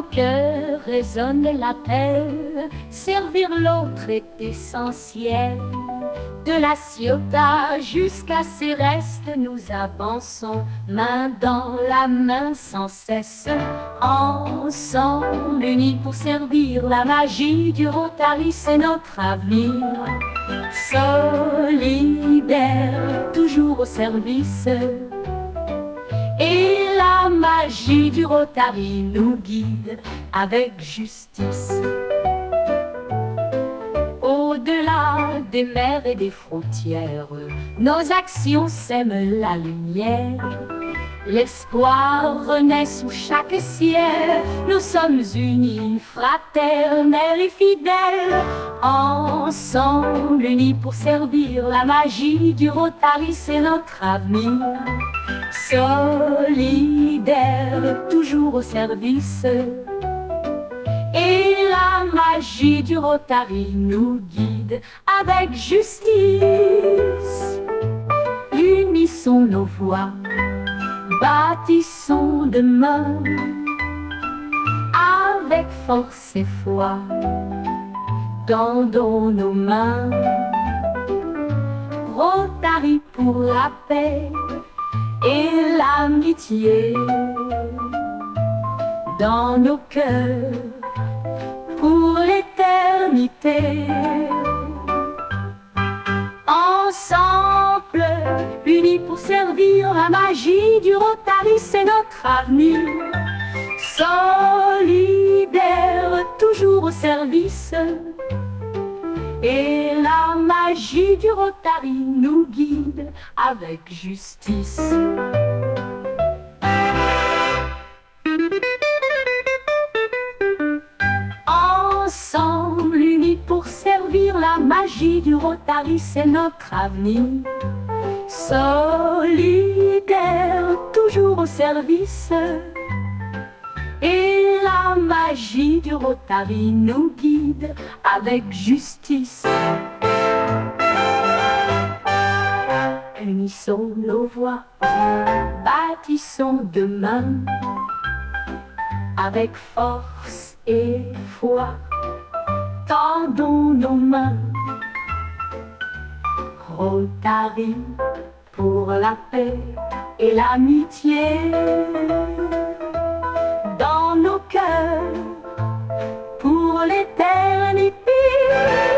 cœurs résonne l'appel, servir l'autre est essentiel. De la Ciotat jusqu'à ses restes, nous avançons, main dans la main sans cesse. Ensemble, unis pour servir, la magie du Rotary, c'est notre avenir. Solidaire, toujours au service. Et la magie du Rotary nous guide avec justice. Au-delà des mers et des frontières, nos actions sèment la lumière. L'espoir renaît sous chaque ciel. Nous sommes unis, fraternels et fidèles. Ensemble, unis pour servir, la magie du Rotary, c'est notre avenir. Solidaire, toujours au service. Et la magie du Rotary nous guide avec justice. Unissons nos voix, bâtissons demain avec force et foi. Tendons nos mains. Rotary pour la paix et l'amitié dans nos cœurs pour l'éternité. Ensemble, unis pour servir, la magie du Rotary, c'est notre avenir. Solidaire, toujours au service. Et la magie du Rotary nous guide avec justice. Ensemble, unis pour servir, la magie du Rotary, c'est notre avenir. Solidaire, toujours au service. Et la magie du Rotary nous guide avec justice. Unissons nos voix, bâtissons demain avec force et foi. Tendons nos mains. Rotary pour la paix et l'amitié dans nos cœurs pour l'éternité.